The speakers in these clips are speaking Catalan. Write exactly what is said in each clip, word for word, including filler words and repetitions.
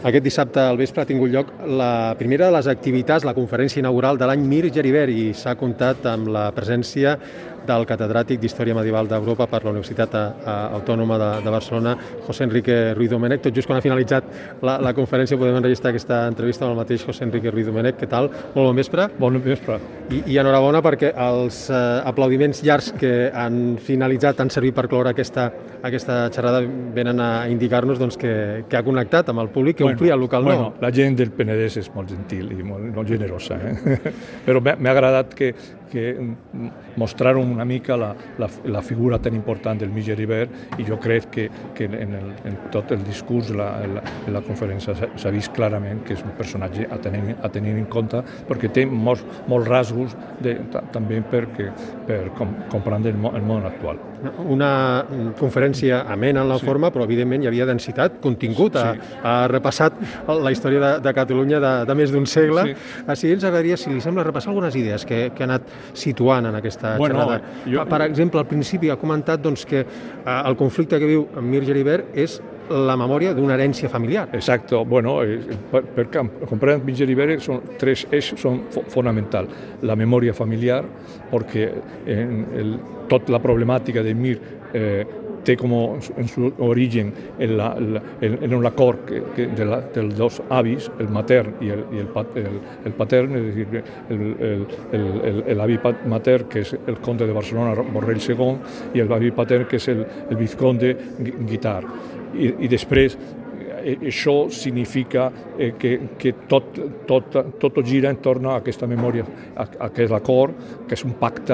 Aquest dissabte al vespre ha tingut lloc la primera de les activitats, la conferència inaugural de l'any Mir Geribert, i s'ha comptat amb la presència del catedràtic d'Història Medieval d'Europa per la Universitat Autònoma de, de Barcelona, José Enrique Ruiz Domènech. Tot just quan ha finalitzat la, la conferència podem enregistrar aquesta entrevista amb el mateix José Enrique Ruiz Domènech. Què tal? Molt bon vespre. Bon vespre. I, i enhorabona perquè els eh, aplaudiments llargs que han finalitzat han servit per cloure aquesta, aquesta xerrada, venen a indicar-nos doncs, que, que ha connectat amb el públic, que bueno, omplia el local bueno, nou. La gent del Penedès és molt gentil i molt, molt generosa, eh? Però m'ha agradat que, que mostraron una mica la, la, la figura tan important del Mir Geribert, i jo crec que, que en, el, en tot el discurs de la, la, la conferència s'ha vist clarament que és un personatge a tenir, a tenir en compte, perquè té molts, molts rasgos de, també perquè, per com, comprendre el món, el món actual. Una conferència amena en la sí. forma, però evidentment hi havia densitat, contingut, ha, sí. ha repassat la història de, de Catalunya de, de més d'un segle. Sí. Així ens agradaria, si li sembla, repassar algunes idees que, que ha anat situant en aquesta bueno, xerrada. Jo... Per exemple, al principi ha comentat doncs, que eh, el conflicte que viu Mir Geribert és la memòria d'una herència familiar. Exacto. Bueno, eh, per, per comprendre Mir Geribert són tres eixos són fonamentals. La memòria familiar, perquè en el, tota la problemàtica de Mir eh, té com en su origen en, la, en, en un acord que, que de la, dels dos avis, el matern i el, i el, el, el patern, és a dir, el, el, el, el avi matern, que és el conde de Barcelona, Borrell segon, i el avi patern, que és el, el vizconde Guitart. I, i després això significa eh, que, que tot, tot, tot gira entorn a aquesta memòria, a, a aquest acord, que és un pacte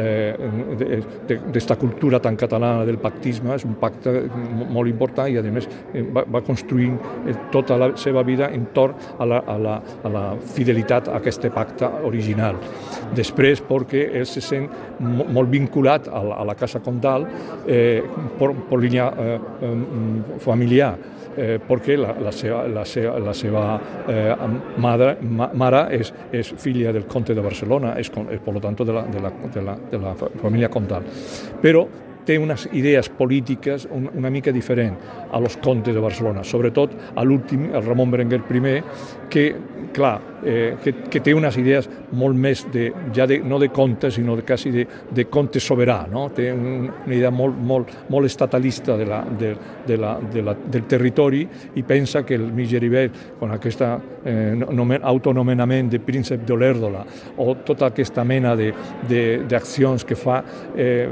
eh, d'esta cultura tan catalana del pactisme, és un pacte molt important, i a més va, va construint tota la seva vida entorn a la, a la, a la fidelitat a aquest pacte original. Després, perquè ell se sent molt vinculat a la, a la casa comtal eh, per, per línia eh, familiar, Eh, perquè la, la seva, la seva, la seva eh, madre, ma, mare és, és filla del conde de Barcelona, és, és per tant de la, de, la, de, la, de la família comtal. Però té unes idees polítiques una mica diferents a los condes de Barcelona, sobretot a l'últim, el Ramon Berenguer primer, que, clar, eh, que, que té unes idees molt més, de, ja de, no de conte, sinó de, quasi de, de conte soberà, no? Té un, una idea molt, molt, molt estatalista de la, de, de la, de la, del territori, i pensa que el Mir Geribert, amb aquest eh, autonomenament de príncep d'Olèrdola, o tota aquesta mena d'accions que fa, eh,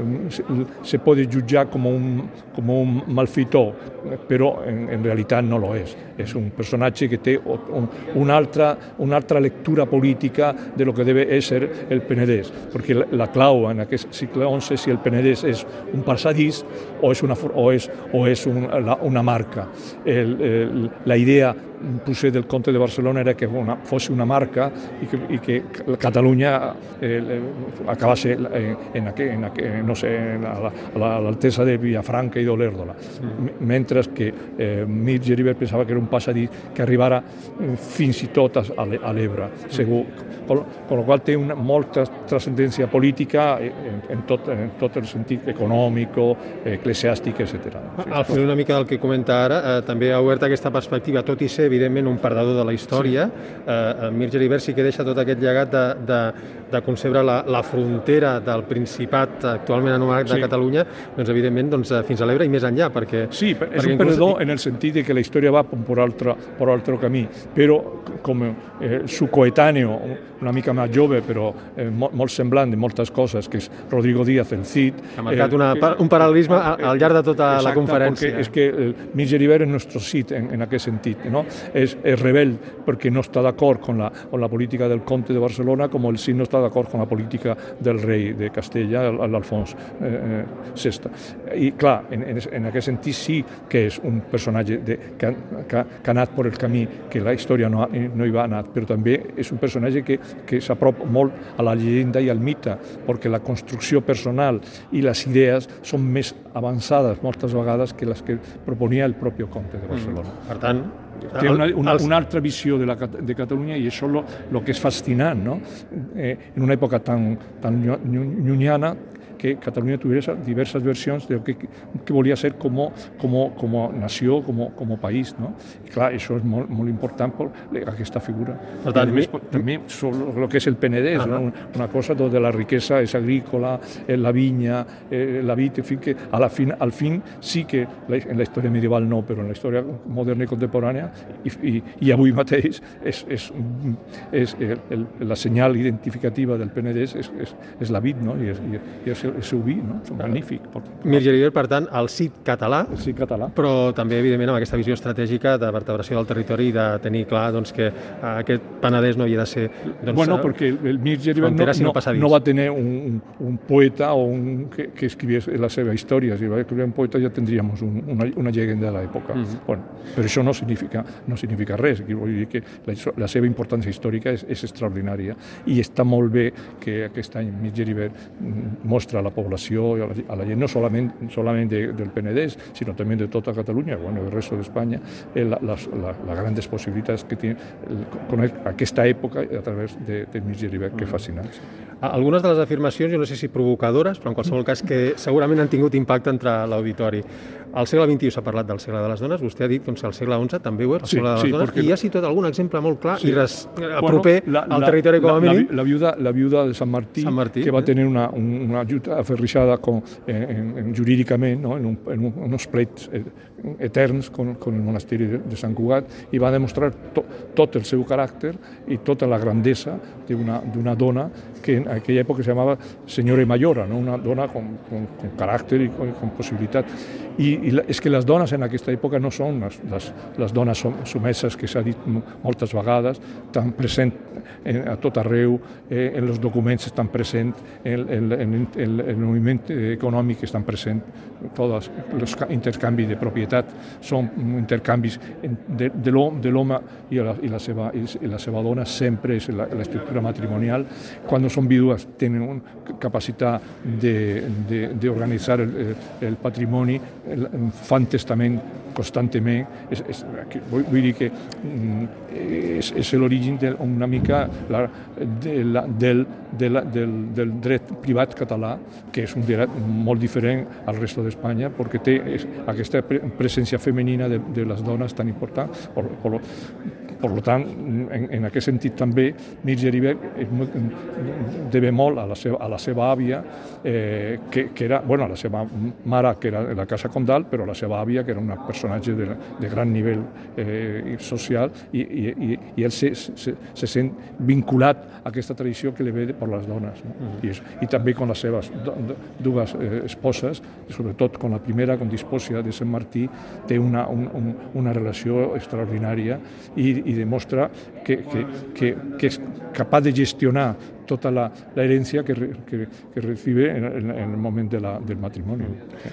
se pot jutjar com un, com un malfeitor, però en, en realitat no lo és. És un personatge que té un, una, altra, una altra lectura política de lo que debe ser el Penedès, perquè la, la clau en aquest segle onze és si el Penedès és un passadís o és una, o és, o és un, la, una marca. El, el, la idea potser del conde de Barcelona era que una, fos una marca i que, i que Catalunya eh, acabés en, en, en, en, no sé, a l'altesa de Villafranca i d'Olèrdola, mm. mentre que eh, Mir Geribert pensava que era un passadís que arribara fins i tot a l'Ebre, segur. Con, con la qual té una molta transcendència política en, en, tot, en tot el sentit econòmic, eclesiàstic, etcètera. Al final una mica del que comenta ara, eh, també ha obert aquesta perspectiva, tot i ser evidentment un perdedor de la història. Sí. Eh, Mir Geribert sí que deixa tot aquest llegat de, de, de concebre la, la frontera del Principat actualment anomenat de sí. Catalunya, doncs evidentment doncs, fins a l'Ebre i més enllà, perquè... Sí, és perquè un inclús... perdedor en el sentit de que la història va per altre, per altre camí, però com eh, su coetáneo, una mica més jove, però eh, molt, molt semblant de moltes coses, que és Rodrigo Díaz, el Cid. Ha marcat eh, una, que, un paral·lelisme eh, al llarg de tota exacte, la conferència. És que el Mir Geribert és nostre Cid en, en aquest sentit, no? És, és rebel perquè no està d'acord con la, con la política del conde de Barcelona, com el Cid no està d'acord con la política del rei de Castella, l'Alfons eh, sexto. I clar, en, en, en aquest sentit sí que és un personatge de, que, que, que ha anat per el camí que la història no, no hi va anar, però també és un personatge que que s'apropa molt a la llegenda i al mite, perquè la construcció personal i les idees són més avançades moltes vegades que les que proponia el propi conde de Barcelona. Mm. Per tant, té una, una, una altra visió de, la, de Catalunya, i això és el que és fascinant, no? Eh, en una època tan, tan llunyana, que Catalunya tuviera diversas versions de què, què volia ser com, com, com a nació, com, com a país. No? I clar, això és molt, molt important per aquesta figura. Per tant, més, també sobre el que és el Penedès, no? Una cosa de la riquesa és agrícola, la vinya, eh, la vid, en fin, que a la fin, al fin sí que la, en la història medieval no, però en la història moderna i contemporània i, i, i avui mateix és, és, és el, el, la senyal identificativa del Penedès és, és, és la vid, no? I, és, i és el seu vi, no? És magnífic. Mir Geribert, per tant, el cid català, el cid català, però també, evidentment, amb aquesta visió estratègica de vertebració del territori i de tenir clar doncs, que aquest Penedès no havia de ser... Doncs, bueno, perquè el Mir Geribert no, no, no va tenir un, un poeta o un, que, que escrivies la seva història. Si va escriure un poeta ja tindríem un, una, una llegenda de l'època. Mm -hmm. Bueno, però això no significa, no significa res. Vull dir que la, la seva importància històrica és, és extraordinària i està molt bé que aquest any Mir Geribert mostra a la població i a la, a la gent, no solament, solament de, del Penedès, sinó també de tota Catalunya, bueno, del resto d'Espanya, eh, la, les la, la grandes possibilitats que té conèixer aquesta època a través de, de Mir Geribert, que fascinants. Algunes de les afirmacions, jo no sé si provocadores, però en qualsevol cas que segurament han tingut impacte entre l'auditori. Al segle vint-i-u s'ha parlat del segle de les dones, vostè ha dit doncs, que el segle onze també ho era, el sí, segle de les sí, dones, i hi ha citat algun exemple molt clar sí. i res, bueno, proper la, al territori com a mínim. La, la, viuda, la viuda de Sant Martí, Sant Martí que va tenir una, una lluita aferrissada con, en, en, jurídicament, no? en, un, en un, unos plets eterns con, con el monasteri de, de Sant Cugat, i va demostrar to, tot el seu caràcter i tota la grandesa d'una dona que en aquella època se llamava senyora Mayora, no? Una dona con, con, con caràcter i con, con possibilitat. I, i la, és que les dones en aquesta època no són les, les, les dones sumeses que s'ha dit moltes vegades, estan present en, a tot arreu, eh, en els documents estan present, en, en, en, en el moviment econòmic estan present, tots els intercanvis de propietat són intercanvis de, de l'home i, la, i, la seva, i la seva dona, sempre és l'estructura matrimonial. Quan són vídues tenen una capacitat d'organitzar el, el patrimoni, fan testament constantment. És, és, vull dir que és, és l'origen una mica la, de la, del, de la, del, del dret privat català, que és un dret molt diferent al resto d'Espanya, perquè té aquesta presència femenina de, de les dones tan important. Per, per, per tant, en, en aquest sentit també, Mir Geribert deve molt a la seva, a la seva àvia, eh, que, que era, bueno, a la seva mare, que era de la Casa Condal, però la seva àvia, que era un personatge de, de gran nivell eh, social, i, i, i ell se, se, se sent vinculat a aquesta tradició que li ve per les dones. No? Mm. I, és, I també con les seves dues eh, esposes, sobretot con la primera, con Dispòcia de Sant Martí, té una, un, un, una relació extraordinària i, i demostra que, que, que, que és capaç de gestionar tota la, la herència que, que, que recibe en, en el moment de la, del matrimoni.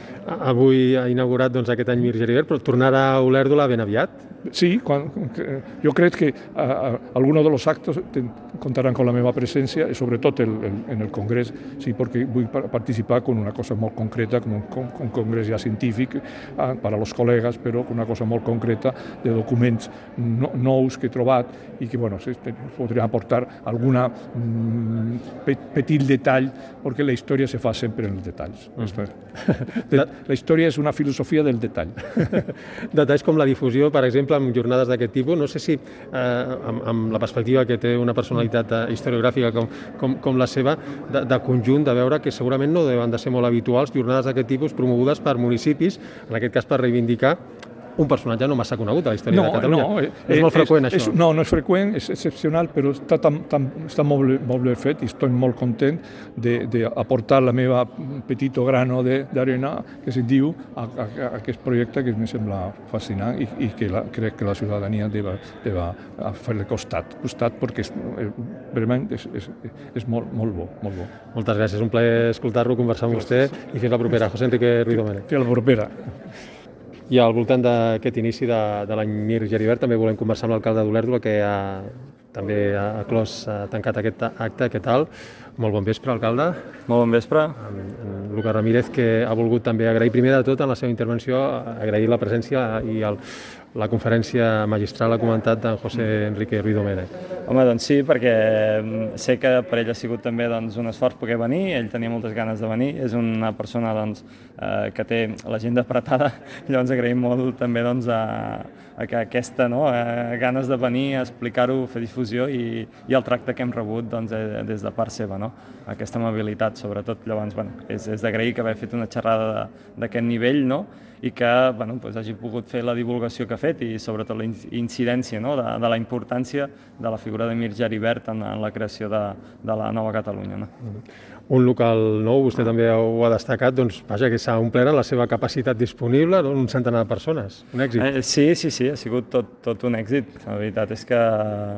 Avui ha inaugurat doncs, aquest any Mir Geribert, però tornarà a Olèrdola ben aviat? Sí, quan, jo crec que a, a, algunos de los actos contaran con la meva presència, i sobretot el, el, en el congrés, sí, perquè vull participar con una cosa molt concreta, com un, con un congrés ja científic ah, per a los col·legues, però con una cosa molt concreta de documents no, nous que he trobat i que bueno, podria aportar alguna mm, petit detall, perquè la història se fa sempre en els detalls. Mm. La història és una filosofia del detall. Detalls com la difusió, per exemple, en jornades d'aquest tipus, no sé si eh, amb, amb la perspectiva que té una personalitat historiogràfica com, com, com la seva, de, de conjunt, de veure que segurament no deuen de ser molt habituals jornades d'aquest tipus promogudes per municipis, en aquest cas per reivindicar un personatge no massa conegut a la història no, de Catalunya. No, eh, és molt freqüent, és, això. És, no, no és freqüent, és excepcional, però està, tan, tan, està molt, molt bé fet i estic molt content d'aportar la meva petito grano d'arena, que se'n diu, a, a, a aquest projecte que em sembla fascinant i, i que la, crec que la ciutadania deva, deva fer-li costat, costat perquè és, realment és, és, és molt, molt bo, molt bo. Moltes gràcies, un plaer escoltar-lo, conversar amb vostè i fins la propera. José Enrique Ruiz Domènech. Fins la propera. I al voltant d'aquest inici de, de l'any Mir Geribert també volem conversar amb l'alcalde d'Olèrdola, que ha, també ha clos, ha tancat aquest acte. Què tal? Molt bon vespre, alcalde. Molt bon vespre. En, en Lucas Ramírez, que ha volgut també agrair primer de tot en la seva intervenció, agrair la presència i el, la conferència magistral ha comentat d'en José Enrique Ruiz Domènech. Home, doncs sí, perquè sé que per ell ha sigut també doncs, un esforç poder venir, ell tenia moltes ganes de venir, és una persona doncs, eh, que té l'agenda apretada, llavors agraïm molt també doncs, a, a que aquesta no, eh, ganes de venir a explicar-ho, fer difusió i, i el tracte que hem rebut doncs, eh, des de part seva, no? Aquesta amabilitat sobretot, llavors bueno, és, és d'agrair que haver fet una xerrada d'aquest nivell, no? I que bueno, doncs hagi pogut fer la divulgació que ha fet i sobretot la incidència, no? de, de la importància de la figura d'Emir Geribert en, en la creació de, de la nova Catalunya. No? Un local nou, vostè també ho ha destacat, doncs, vaja, que s'ha omplert la seva capacitat disponible, no? Un centenar de persones, un èxit. Eh, sí, sí, sí, ha sigut tot, tot un èxit. La veritat és que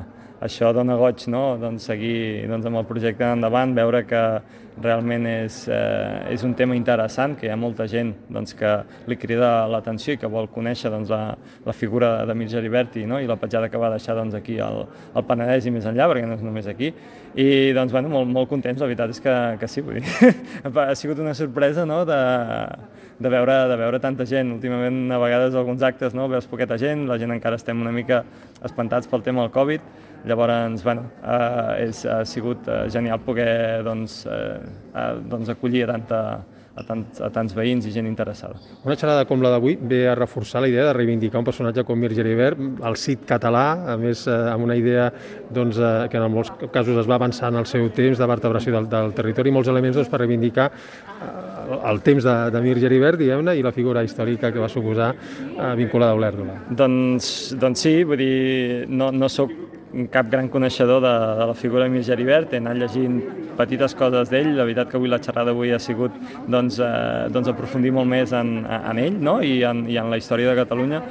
això dona goig, no? Doncs seguir doncs, amb el projecte endavant, veure que realment és, eh, és un tema interessant, que hi ha molta gent doncs, que li crida l'atenció i que vol conèixer doncs, la, la figura d'Emir Geribert i, no? I la petjada que va deixar doncs, aquí al, al Penedès i més enllà, perquè no és només aquí. I doncs, bueno, molt, molt contents, la veritat és que, que sí, vull dir, ha sigut una sorpresa, no? de, de, veure, de veure tanta gent. Últimament, a vegades, alguns actes, no? Veus poqueta gent, la gent encara estem una mica espantats pel tema del Covid. Llavors, bueno, eh, és, ha sigut eh, genial poder doncs, eh, eh, doncs acollir a, tanta, a, tant, a tants veïns i gent interessada. Una xerrada com la d'avui ve a reforçar la idea de reivindicar un personatge com Emir Geribert, el cit català, a més eh, amb una idea doncs, eh, que en molts casos es va avançar en el seu temps de vertebració del, del territori, molts elements doncs, per reivindicar eh, el temps d'Emir de, Geribert, diguem-ne, i la figura històrica que va suposar eh, vinculada a Olèrdola. Doncs, doncs sí, vull dir, no, no soc cap gran coneixedor de, de la figura d'Emir Geribert, he anat llegint petites coses d'ell, la veritat que avui la xerrada avui ha sigut doncs, eh, doncs aprofundir molt més en, en ell, no? I, en, i en la història de Catalunya.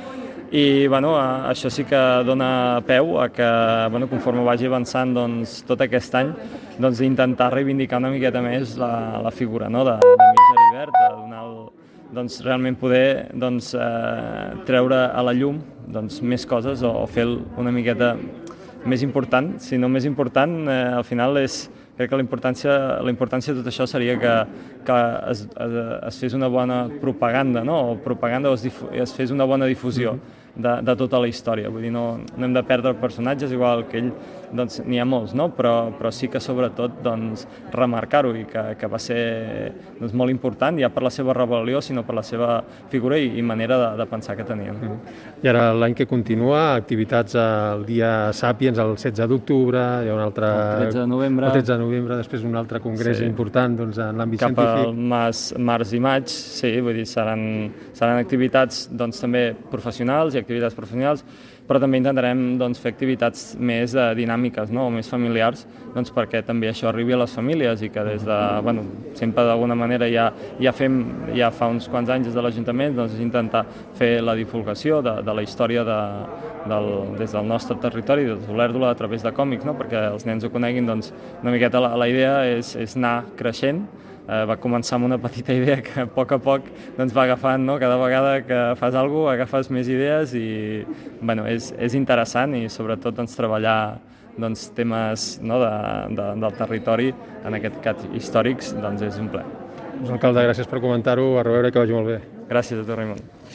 I bueno, això sí que dona peu a que bueno, conforme vagi avançant doncs, tot aquest any doncs, intentar reivindicar una miqueta més la, la figura no? d'Emir Geribert, de donar el, doncs, realment poder doncs, eh, treure a la llum doncs, més coses o, o fer una miqueta més important, si no més important, eh, al final és, crec que la importància, la importància de tot això seria que, que es, es, es fes una bona propaganda, no? O propaganda o es, difu, es fes una bona difusió de, de tota la història. Vull dir, no, no hem de perdre personatges, igual que ell, doncs n'hi ha molts, no? Però, però sí que sobretot doncs, remarcar-ho i que, que va ser doncs, molt important, ja per la seva rebel·lió, sinó per la seva figura i, i manera de, de pensar que tenia. No? I ara l'any que continua, activitats el dia Sàpiens, el setze d'octubre, hi ha un altre... El tretze de novembre. El tretze de novembre, després un altre congrés sí. important doncs, en l'àmbit científic. Cap al març, març i maig, sí, vull dir, seran, seran activitats doncs, també professionals i activitats professionals, però també intentarem doncs, fer activitats més eh, dinàmiques, no? O més familiars, doncs, perquè també això arribi a les famílies i que des de, bueno, sempre d'alguna manera ja, ja fem, ja fa uns quants anys des de l'Ajuntament, doncs intentar fer la divulgació de, de la història de, del, des del nostre territori, des d'Olèrdola, a través de còmics, no? Perquè els nens ho coneguin, doncs una miqueta la, la idea és, és anar creixent. Eh, va començar amb una petita idea que a poc a poc doncs, va agafant, no? Cada vegada que fas alguna cosa agafes més idees i bueno, és, és interessant i sobretot doncs, treballar doncs, temes no? de, de, del territori, en aquest cas històrics, doncs és un plaer. Alcalde, gràcies per comentar-ho, a reveure, que vagi molt bé. Gràcies a tu, Raimon.